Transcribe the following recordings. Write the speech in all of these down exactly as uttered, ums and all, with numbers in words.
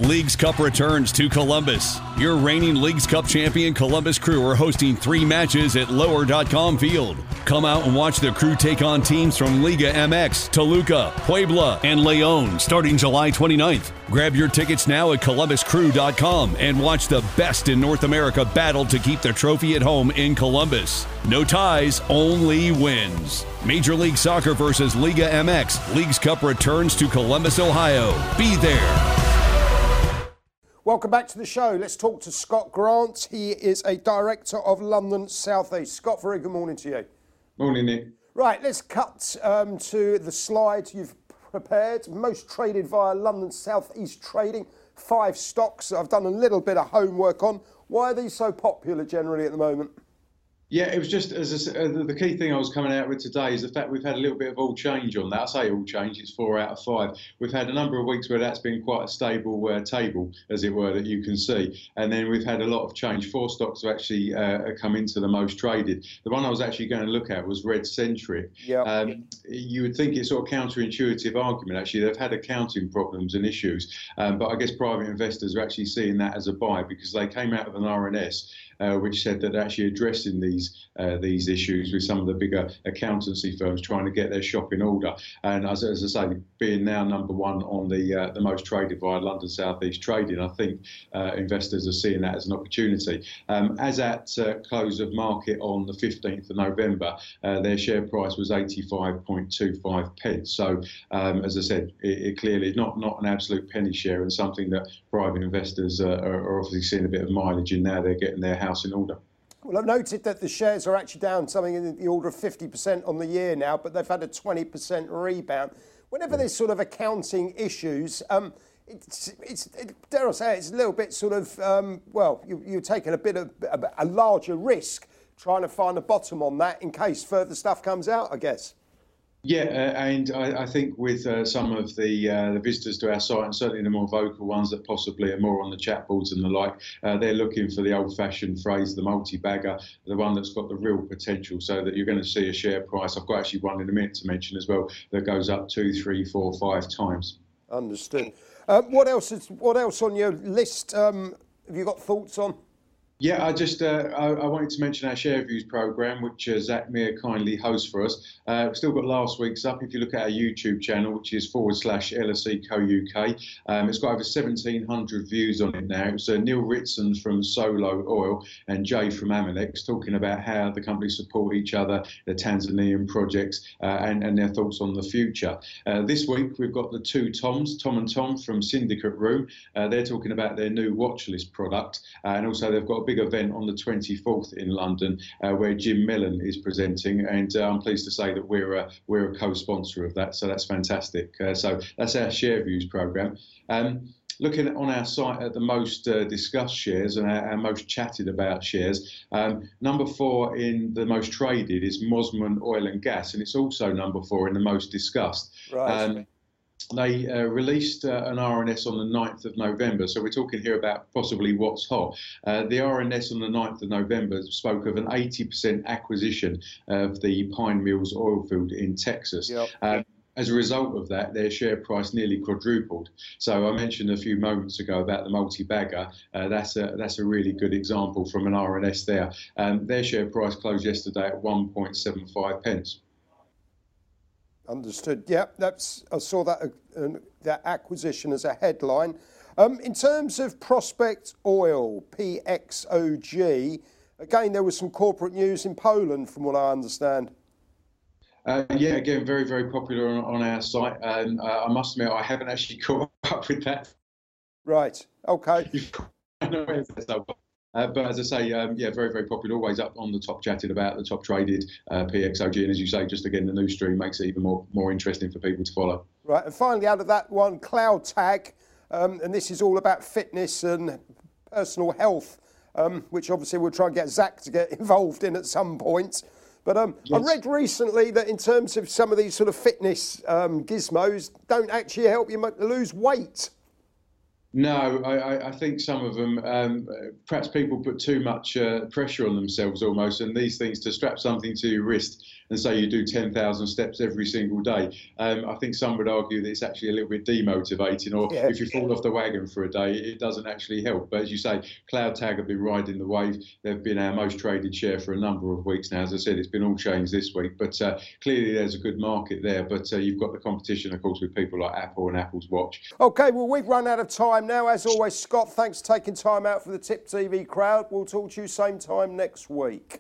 Leagues Cup returns to Columbus. Your reigning Leagues Cup champion Columbus Crew are hosting three matches at lower dot com Field. Come out and watch the Crew take on teams from Liga M X, Toluca, Puebla, and León starting July twenty-ninth. Grab your tickets now at columbus crew dot com and watch the best in North America battle to keep the trophy at home in Columbus. No ties, only wins. Major League Soccer versus Liga M X. Leagues Cup returns to Columbus, Ohio. Be there. Welcome back to the show. Let's talk to Scott Grant. He is a director of London South East. Scott, very good morning to you. Morning, Nick. Right, let's cut um, to the slide you've prepared. Most traded via London South East Trading. Five stocks I've done a little bit of homework on. Why are these so popular generally at the moment? Yeah, it was just as a, uh, the key thing I was coming out with today is the fact we've had a little bit of all change on that. I say all change, it's four out of five. We've had a number of weeks where that's been quite a stable uh, table, as it were, that you can see. And then we've had a lot of change. Four stocks have actually uh, come into the most traded. The one I was actually going to look at was Red Centric. Yeah. Um, you would think it's sort of counterintuitive argument, actually. They've had accounting problems and issues. Um, but I guess private investors are actually seeing that as a buy because they came out of an R N S Uh, which said that actually addressing these uh, these issues with some of the bigger accountancy firms trying to get their shop in order. And as, as I say, being now number one on the uh, the most traded via London South East Trading, I think uh, investors are seeing that as an opportunity. Um, as at uh, close of market on the fifteenth of November, uh, their share price was eighty-five point two five pence. So, um, as I said, it, it clearly not not an absolute penny share and something that private investors uh, are, are obviously seeing a bit of mileage in now. They're getting their house in order. Well, I've noted that the shares are actually down something in the order of fifty percent on the year now, but they've had a twenty percent rebound. Whenever there's sort of accounting issues, um, it's, it's it, dare I say, it, it's a little bit sort of, um, well, you, you're taking a bit of a, a larger risk trying to find a bottom on that in case further stuff comes out, I guess. Yeah, uh, and I, I think with uh, some of the, uh, the visitors to our site, and certainly the more vocal ones that possibly are more on the chat boards and the like, uh, they're looking for the old-fashioned phrase, the multi-bagger, the one that's got the real potential, so that you're going to see a share price. I've got actually one in a minute to mention as well that goes up two, three, four, five times. Understood. Uh, what else is what else on your list? Um, have you got thoughts on? Yeah, I just uh, I, I wanted to mention our Share Views program, which uh, Zach Meir kindly hosts for us. Uh, we've still got last week's up. If you look at our YouTube channel, which is forward slash L S E Co U K, um, it's got over seventeen hundred views on it now. It was uh, Neil Ritson from Solo Oil and Jay from Amulex talking about how the companies support each other, the Tanzanian projects, uh, and, and their thoughts on the future. Uh, this week, we've got the two Toms, Tom and Tom from Syndicate Room. Uh, they're talking about their new watch list product, uh, and also they've got a big event on the twenty-fourth in London uh, where Jim Mellon is presenting, and uh, I'm pleased to say that we're a, we're a co-sponsor of that, so that's fantastic. Uh, so that's our Share Views program. Um, Looking on our site at the most uh, discussed shares and our, our most chatted about shares, um, number four in the most traded is Mosman Oil and Gas, and it's also number four in the most discussed. Right. Um, They uh, released uh, an R N S on the ninth of November, so we're talking here about possibly what's hot. Uh, the R N S on the ninth of November spoke of an eighty percent acquisition of the Pine Mills oil field in Texas. Yep. Um, As a result of that, their share price nearly quadrupled. So I mentioned a few moments ago about the multi-bagger. Uh, that's a that's a really good example from an R N S there. Um, their share price closed yesterday at one point seven five pence. Understood. Yeah, that's. I saw that uh, that acquisition as a headline. Um, in terms of Prospect Oil, P X O G, again there was some corporate news in Poland, from what I understand. Uh, yeah, again, very, very popular on, on our site. And uh, I must admit, I haven't actually caught up with that. Right. Okay. Uh, but as I say, um, yeah, very, very popular, always up on the top chatted about, the top traded uh, P X O G. And as you say, just again, the news stream makes it even more, more interesting for people to follow. Right. And finally, out of that one, CloudTag, um, and this is all about fitness and personal health, um, which obviously we'll try and get Zach to get involved in at some point. But um, yes. I read recently that in terms of some of these sort of fitness um, gizmos, don't actually help you lose weight. No, I, I think some of them, um, perhaps people put too much uh, pressure on themselves almost, and these things to strap something to your wrist and say you do ten thousand steps every single day. Um, I think some would argue that it's actually a little bit demotivating, or Yeah. if you fall off the wagon for a day, it doesn't actually help. But as you say, CloudTag have been riding the wave. They've been our most traded share for a number of weeks now. As I said, it's been all changed this week, but uh, clearly there's a good market there. But uh, you've got the competition, of course, with people like Apple and Apple's Watch. Okay, well, we've run out of time now. As always, Scott, thanks for taking time out for the Tip T V crowd. We'll talk to you same time next week.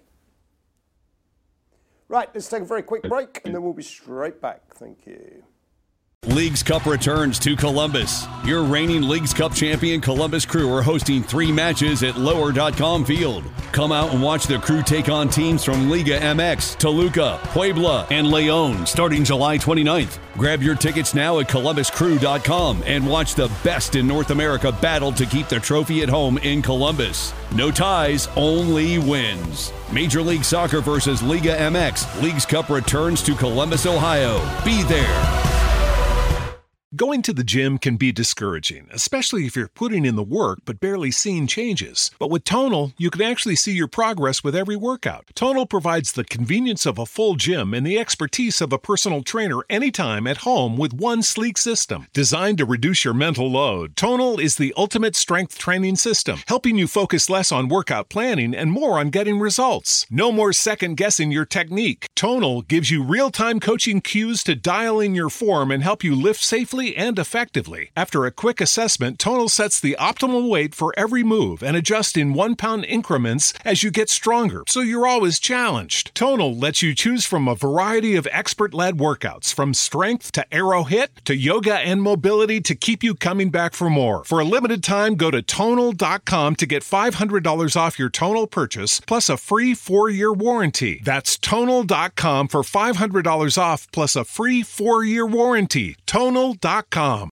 Right, let's take a very quick break and then we'll be straight back. Thank you. Leagues Cup returns to Columbus. Your reigning Leagues Cup champion Columbus Crew are hosting three matches at lower dot com field. Come out and watch the Crew take on teams from Liga M X, Toluca, Puebla, and Leon starting July twenty-ninth. Grab your tickets now at columbus crew dot com and watch the best in North America battle to keep the trophy at home in Columbus. No ties, only wins. Major League Soccer versus Liga M X. Leagues Cup returns to Columbus, Ohio. Be there. Going to the gym can be discouraging, especially if you're putting in the work but barely seeing changes. But with Tonal, you can actually see your progress with every workout. Tonal provides the convenience of a full gym and the expertise of a personal trainer anytime at home with one sleek system. Designed to reduce your mental load, Tonal is the ultimate strength training system, helping you focus less on workout planning and more on getting results. No more second-guessing your technique. Tonal gives you real-time coaching cues to dial in your form and help you lift safely and effectively. After a quick assessment, Tonal sets the optimal weight for every move and adjusts in one-pound increments as you get stronger, so you're always challenged. Tonal lets you choose from a variety of expert-led workouts, from strength to aero hit to yoga and mobility to keep you coming back for more. For a limited time, go to tonal dot com to get five hundred dollars off your Tonal purchase, plus a free four-year warranty. That's tonal dot com for five hundred dollars off, plus a free four-year warranty. tonal dot com.